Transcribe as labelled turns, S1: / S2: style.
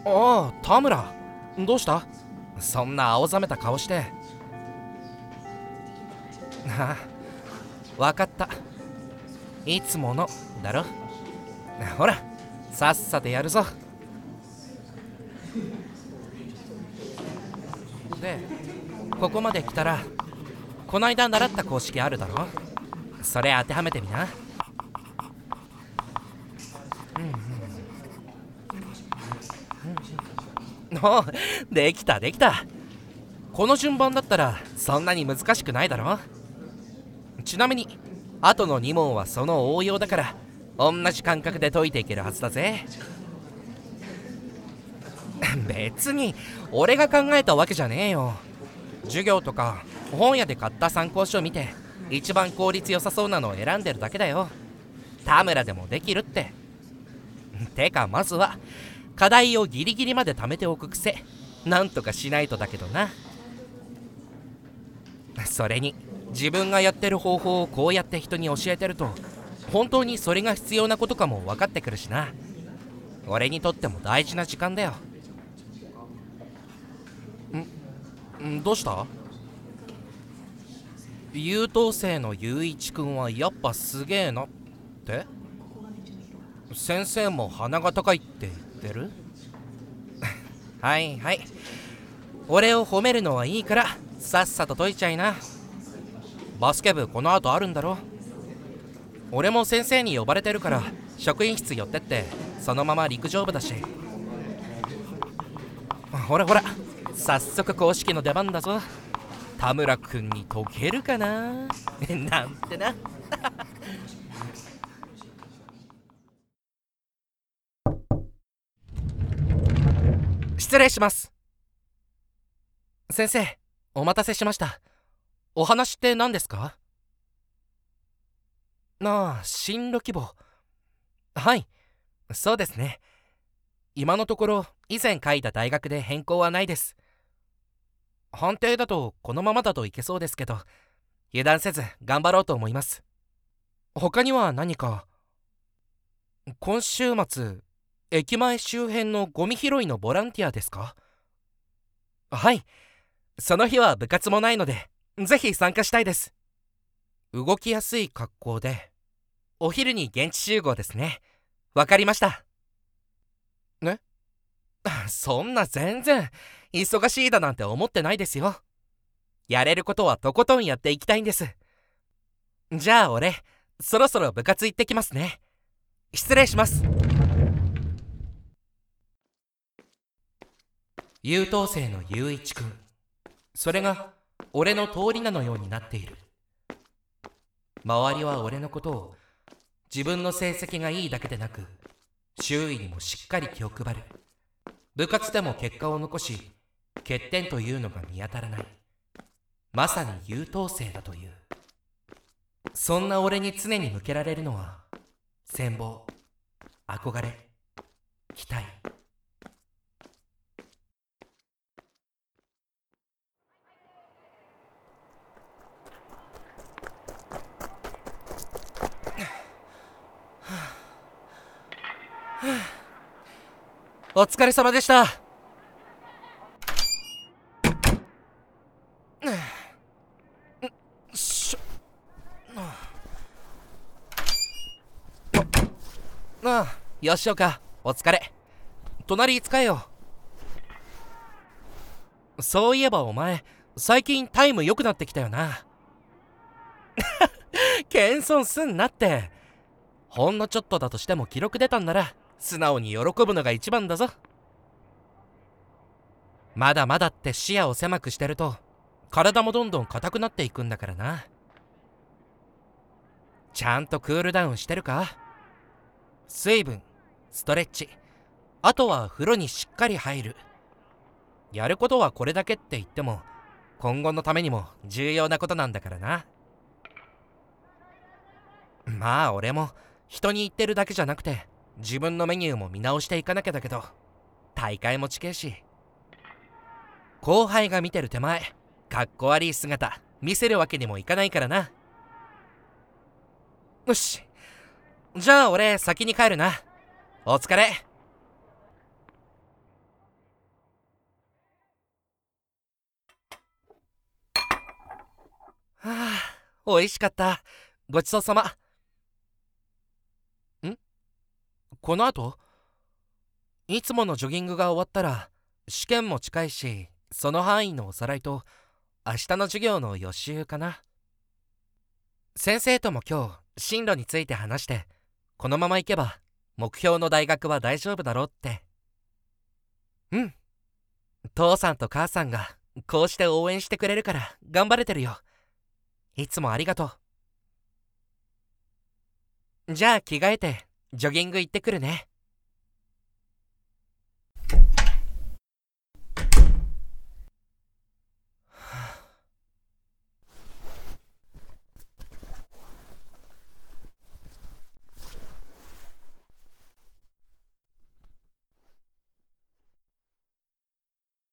S1: ああ、田村。どうした？そんな青ざめた顔して。ああ、わかった。いつものだろ。ほら、さっさとやるぞ。で、ここまで来たらこないだ習った公式あるだろ。それ当てはめてみな。おう、できたできた。この順番だったらそんなに難しくないだろ。ちなみに後の2問はその応用だから、同じ感覚で解いていけるはずだぜ。別に俺が考えたわけじゃねえよ。授業とか本屋で買った参考書を見て一番効率良さそうなのを選んでるだけだよ。田村でもできるって。てかまずは課題をギリギリまで貯めておく癖、なんとかしないとだけどな。それに自分がやってる方法をこうやって人に教えてると、本当にそれが必要なことかも分かってくるしな。俺にとっても大事な時間だよ。どうした？優等生の雄一くんはやっぱすげえなって？先生も鼻が高いって言ってる？はいはい、俺を褒めるのはいいからさっさと解いちゃいな。バスケ部この後あるんだろ。俺も先生に呼ばれてるから職員室寄ってってそのまま陸上部だし。ほらほら、早速公式の出番だぞ。田村くんに解けるかななんてな。失礼します。先生、お待たせしました。お話って何ですか？ああ、進路希望。はい、そうですね。今のところ以前書いた大学で変更はないです。判定だとこのままだといけそうですけど、油断せず頑張ろうと思います。他には何か？今週末、駅前周辺のゴミ拾いのボランティアですか？はい、その日は部活もないのでぜひ参加したいです。動きやすい格好でお昼に現地集合ですね。わかりました。ね。そんな全然忙しいだなんて思ってないですよ。やれることはとことんやっていきたいんです。じゃあ俺そろそろ部活行ってきますね。失礼します。優等生の雄一くん、それが俺の通り名のようになっている。周りは俺のことを自分の成績がいいだけでなく周囲にもしっかり気を配る。部活でも結果を残し欠点というのが見当たらない、まさに優等生だという。そんな俺に常に向けられるのは羨望、憧れ、期待。お疲れ様でした。しょああ、吉岡お疲れ。隣使えよ。そういえばお前最近タイム良くなってきたよな。謙遜すんなって。ほんのちょっとだとしても記録出たんなら素直に喜ぶのが一番だぞ。まだまだって視野を狭くしてると体もどんどん硬くなっていくんだからな。ちゃんとクールダウンしてるか？水分、ストレッチ、あとは風呂にしっかり入る。やることはこれだけって言っても今後のためにも重要なことなんだからな。まあ俺も人に言ってるだけじゃなくて自分のメニューも見直していかなきゃだけど、大会も近いし後輩が見てる手前かっこ悪い姿見せるわけにもいかないからな。よし、じゃあ俺先に帰るな。お疲れ。 おいしかった。ごちそうさま。んこの後いつものジョギングが終わったら、試験も近いし、その範囲のおさらいと、明日の授業の予習かな。先生とも今日、進路について話して、このまま行けば、目標の大学は大丈夫だろうって。うん。父さんと母さんが、こうして応援してくれるから、頑張れてるよ。いつもありがとう。じゃあ着替えて、ジョギング行ってくるね。